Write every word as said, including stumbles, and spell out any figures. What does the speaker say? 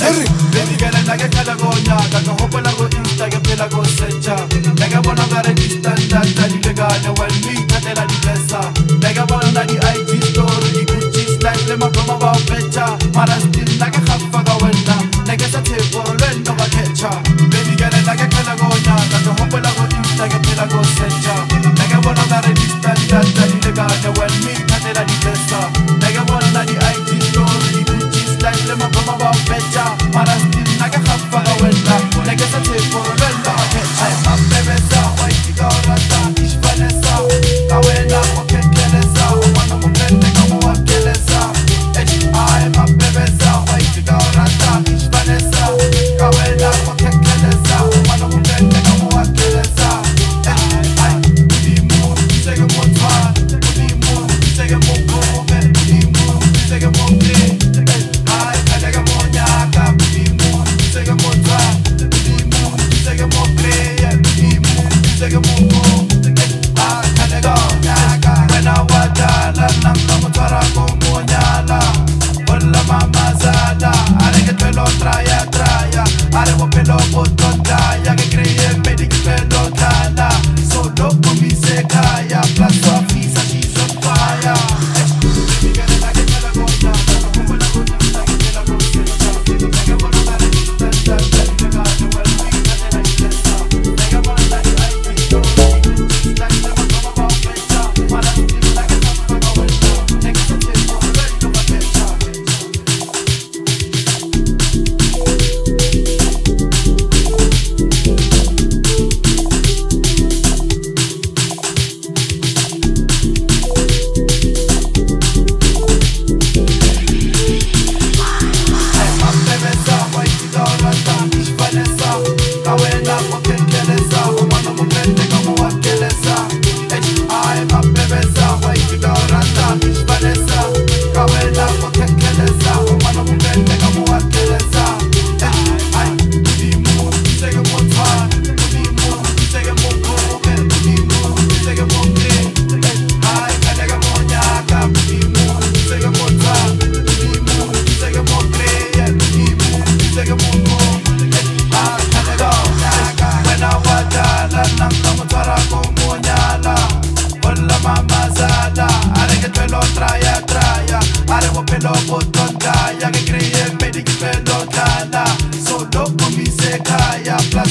Bendigela na ke khala go nyaka ka hopola go insta ke phela go searcha Neka bona ga register data di legane when me tatela di pesa Neka bona na di I G story di Gucci style le maboma ba becha Mara still na ke khafa ga wena Neka sa thepo lwendo ba kecha Bendigela na ke khala go nyaka ka hopola go insta ke phela go searcha Neka bona ga register data di legane when me tatela di pesa Neka bona na di I G story di Gucci style le maboma ba becha Mara still na ke khafa ga wena Neka sa thepo lwendo ba kecha I'm bebesa why you go rata ich vanessa kawena okekeleza umwana mupende kama wakeleza I'm a bebesa why you go rata ich vanessa kawena okekeleza umwana mupende kama wakeleza Udimu sege motwa Udimu sege mokome Udimu sege mokre Ay kalega monyaka Udimu sege motwa Udimu sege mokre Sege mungu, ah, kalega nyaka Wena wadala, namna mutwara kumonyala Ola mama zala, areke pelo traya traya Are wo pelo potondaya, ke kreye medi ke pelo tala Solo kumise kaya, plus officer she's on fire Pelo botón, ya que creí en mí, que pelo tala, solo con mi seca, ya